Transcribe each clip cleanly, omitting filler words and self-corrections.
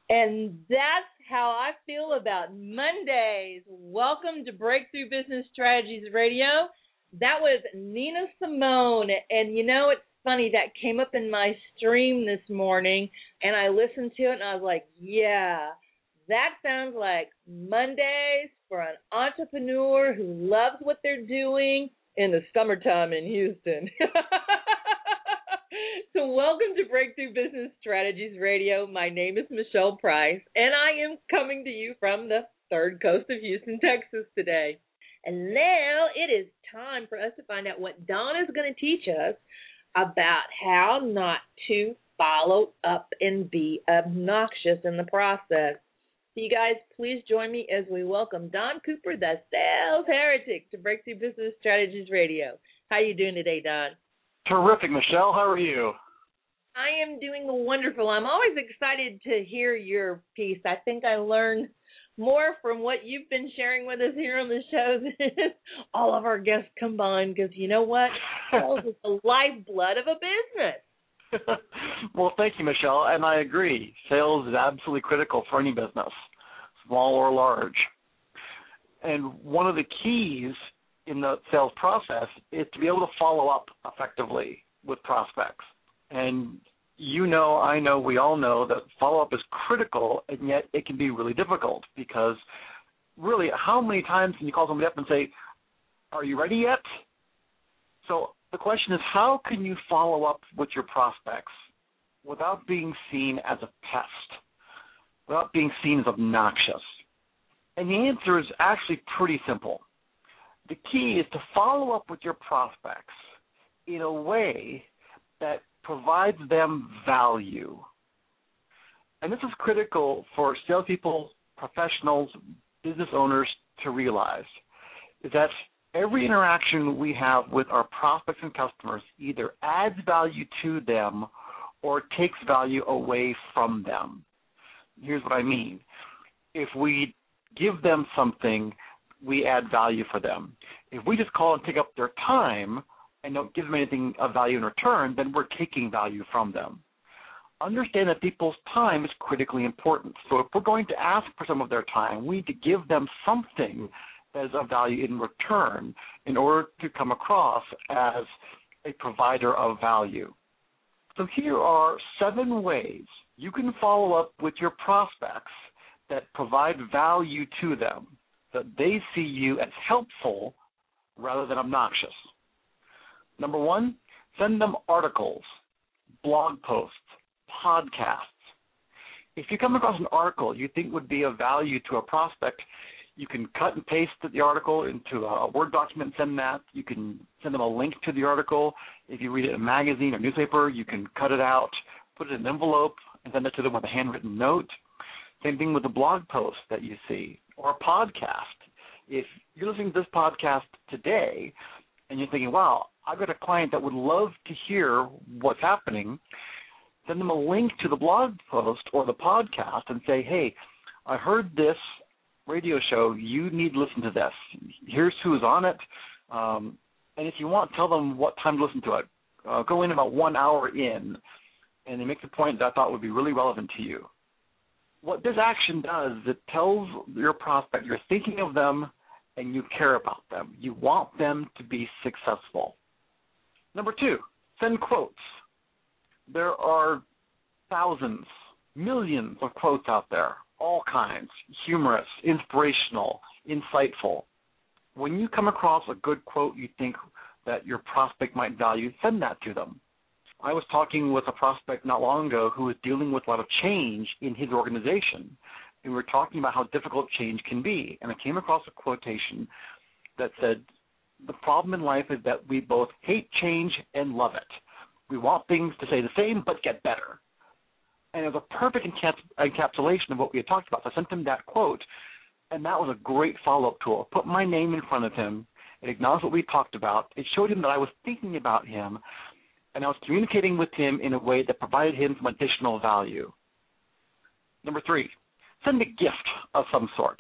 And that's how I feel about Mondays. Welcome to Breakthrough Business Strategies Radio. That was Nina Simone. And you know, it's funny, that came up in my stream this morning, and I listened to it, and I was like, yeah, that sounds like Mondays for an entrepreneur who loves what they're doing in the summertime in Houston. So welcome to Breakthrough Business Strategies Radio. My name is Michelle Price, and I am coming to you from the third coast of Houston, Texas today. And now it is time for us to find out what Dawn is going to teach us about how not to follow up and be obnoxious in the process. So you guys, please join me as we welcome Dawn Cooper, the sales heretic, to Breakthrough Business Strategies Radio. How are you doing today, Dawn? Terrific, Michelle. How are you? I am doing wonderful. I'm always excited to hear your piece. I think I learned more from what you've been sharing with us here on the show than all of our guests combined, because you know what? Sales is the lifeblood of a business. Well, thank you, Michelle, and I agree. Sales is absolutely critical for any business, small or large. And one of the keys in the sales process is to be able to follow up effectively with prospects. And you know, I know, we all know that follow-up is critical, and yet it can be really difficult because really, how many times can you call somebody up and say, are you ready yet? So the question is, how can you follow up with your prospects without being seen as a pest, without being seen as obnoxious? And the answer is actually pretty simple. The key is to follow up with your prospects in a way that provides them value. And this is critical for salespeople, professionals, business owners to realize, is that every interaction we have with our prospects and customers either adds value to them or takes value away from them. Here's what I mean. If we give them something, we add value for them. If we just call and take up their time and don't give them anything of value in return, then we're taking value from them. Understand that people's time is critically important. So if we're going to ask for some of their time, we need to give them something that is of value in return in order to come across as a provider of value. So here are 7 ways you can follow up with your prospects that provide value to them, that they see you as helpful rather than obnoxious. Number 1, send them articles, blog posts, podcasts. If you come across an article you think would be of value to a prospect, you can cut and paste the article into a Word document and send that. You can send them a link to the article. If you read it in a magazine or newspaper, you can cut it out, put it in an envelope, and send it to them with a handwritten note. Same thing with a blog post that you see, or a podcast. If you're listening to this podcast today and you're thinking, wow, I've got a client that would love to hear what's happening, send them a link to the blog post or the podcast and say, hey, I heard this radio show. You need to listen to this. Here's who's on it. And if you want, tell them what time to listen to it. Go in about 1 hour in, and they make the point that I thought would be really relevant to you. What this action does is it tells your prospect you're thinking of them and you care about them. You want them to be successful. Number 2, send quotes. There are thousands, millions of quotes out there, all kinds, humorous, inspirational, insightful. When you come across a good quote you think that your prospect might value, send that to them. I was talking with a prospect not long ago who was dealing with a lot of change in his organization, and we were talking about how difficult change can be. And I came across a quotation that said, the problem in life is that we both hate change and love it. We want things to stay the same but get better. And it was a perfect encapsulation of what we had talked about. So I sent him that quote, and that was a great follow-up tool. Put my name in front of him. It acknowledged what we talked about. It showed him that I was thinking about him, and I was communicating with him in a way that provided him some additional value. Number 3, send a gift of some sort.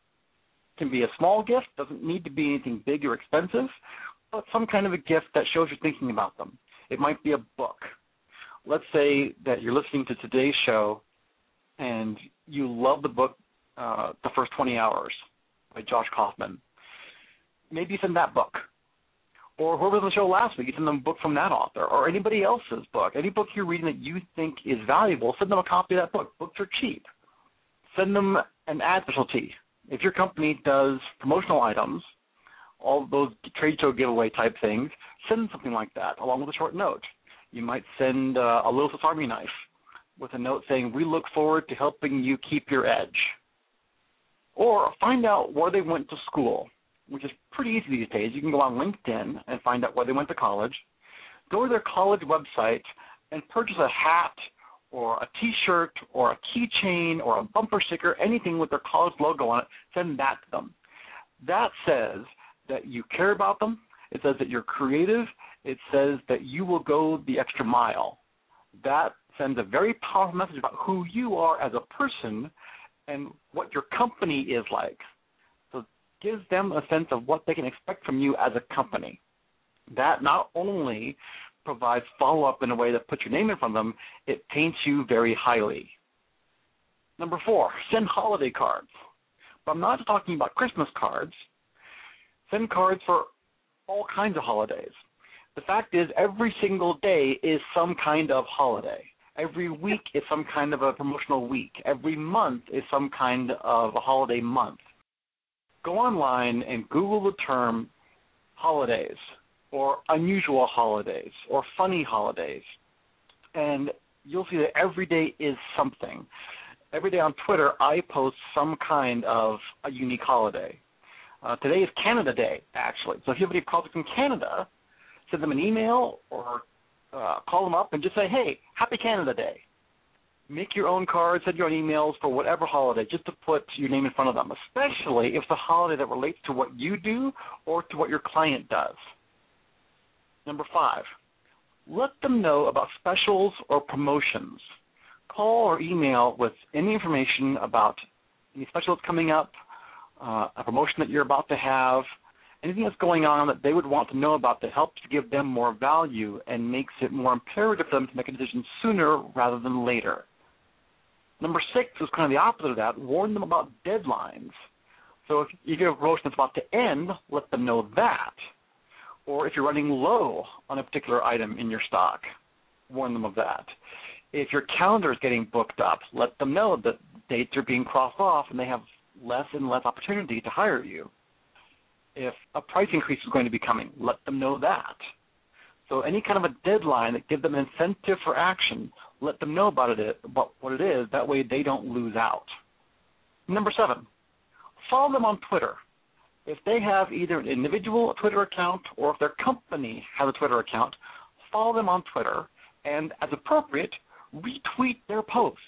It can be a small gift, doesn't need to be anything big or expensive, but some kind of a gift that shows you're thinking about them. It might be a book. Let's say that you're listening to today's show and you love the book, The First 20 Hours by Josh Kaufman, maybe send that book. Or whoever was on the show last week, you send them a book from that author, or anybody else's book. Any book you're reading that you think is valuable, send them a copy of that book. Books are cheap. Send them an ad specialty. If your company does promotional items, all those trade show giveaway type things, send them something like that, along with a short note. You might send a little Swiss Army knife with a note saying, "We look forward to helping you keep your edge." Or find out where they went to school, which is pretty easy these days. You can go on LinkedIn and find out where they went to college. Go to their college website and purchase a hat or a T-shirt or a keychain or a bumper sticker, anything with their college logo on it. Send that to them. That says that you care about them. It says that you're creative. It says that you will go the extra mile. That sends a very powerful message about who you are as a person and what your company is like. So it gives them a sense of what they can expect from you as a company. That not only provides follow-up in a way that puts your name in front of them, it paints you very highly. Number 4, send holiday cards. But I'm not talking about Christmas cards. Send cards for all kinds of holidays. The fact is, every single day is some kind of holiday. Every week is some kind of a promotional week. Every month is some kind of a holiday month. Go online and Google the term holidays or unusual holidays or funny holidays, and you'll see that every day is something. Every day on Twitter, I post some kind of a unique holiday. Today is Canada Day, actually. So if you have any projects in Canada, send them an email or call them up and just say, "Hey, happy Canada Day." Make your own cards, send your own emails for whatever holiday, just to put your name in front of them, especially if it's a holiday that relates to what you do or to what your client does. Number 5, let them know about specials or promotions. Call or email with any information about any special that's coming up, a promotion that you're about to have, anything that's going on that they would want to know about that helps to give them more value and makes it more imperative for them to make a decision sooner rather than later. Number 6 is kind of the opposite of that. Warn them about deadlines. So if you get a promotion that's about to end, let them know that. Or if you're running low on a particular item in your stock, warn them of that. If your calendar is getting booked up, let them know that dates are being crossed off and they have less and less opportunity to hire you. If a price increase is going to be coming, let them know that. So any kind of a deadline that gives them an incentive for action, let them know about what it is. That way they don't lose out. Number 7, follow them on Twitter. If they have either an individual Twitter account or if their company has a Twitter account, follow them on Twitter and, as appropriate, retweet their posts.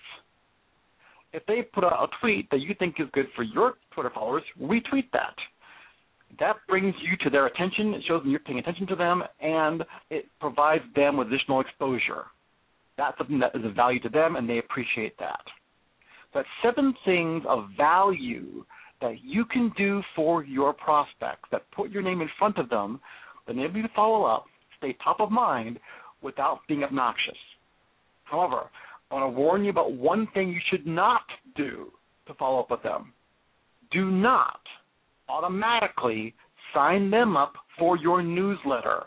If they put out a tweet that you think is good for your Twitter followers, retweet that. That brings you to their attention. It shows them you're paying attention to them, and it provides them with additional exposure. That's something that is of value to them, and they appreciate that. That's 7 things of value that you can do for your prospects that put your name in front of them, enable you to follow up, stay top of mind without being obnoxious. However, I want to warn you about one thing you should not do to follow up with them. Do not automatically sign them up for your newsletter.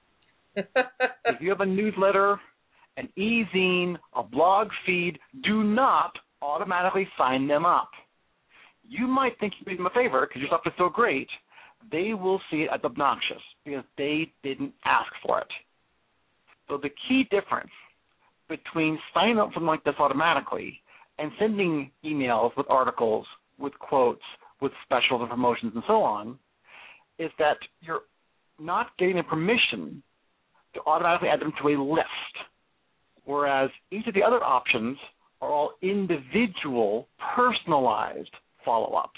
If you have a newsletter, an e-zine, a blog feed, do not automatically sign them up. You might think you did them a favor because your stuff is so great. They will see it as obnoxious because they didn't ask for it. So the key difference between signing up for something like this automatically and sending emails with articles, with quotes, with specials and promotions and so on, is that you're not getting the permission to automatically add them to a list, whereas each of the other options are all individual, personalized follow-ups.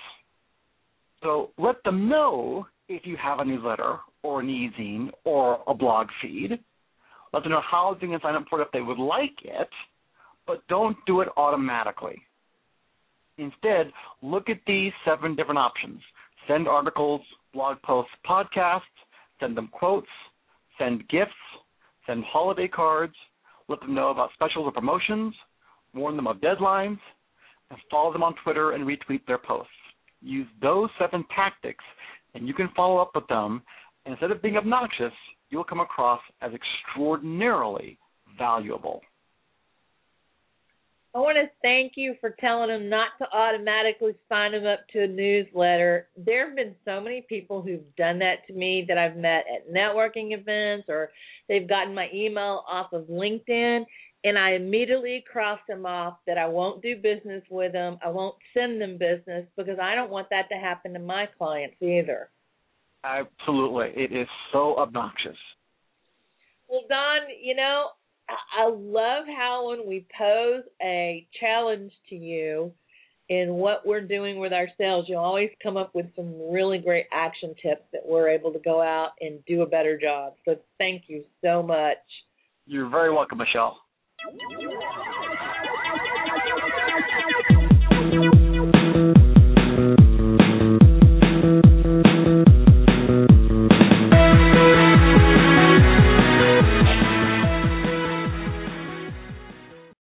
So let them know if you have a newsletter or an e-zine or a blog feed. Let them know how they can sign up for it if they would like it, but don't do it automatically. Instead, look at these 7 different options. Send articles, blog posts, podcasts, send them quotes, send gifts, send holiday cards, let them know about specials or promotions, warn them of deadlines, and follow them on Twitter and retweet their posts. Use those 7 tactics, and you can follow up with them. And instead of being obnoxious, you'll come across as extraordinarily valuable. I want to thank you for telling them not to automatically sign them up to a newsletter. There have been so many people who've done that to me that I've met at networking events, or they've gotten my email off of LinkedIn, and I immediately crossed them off that I won't do business with them. I won't send them business because I don't want that to happen to my clients either. Absolutely. It is so obnoxious. Well, Don, I love how when we pose a challenge to you in what we're doing with our sales, you always come up with some really great action tips that we're able to go out and do a better job. So thank you so much. You're very welcome, Michelle.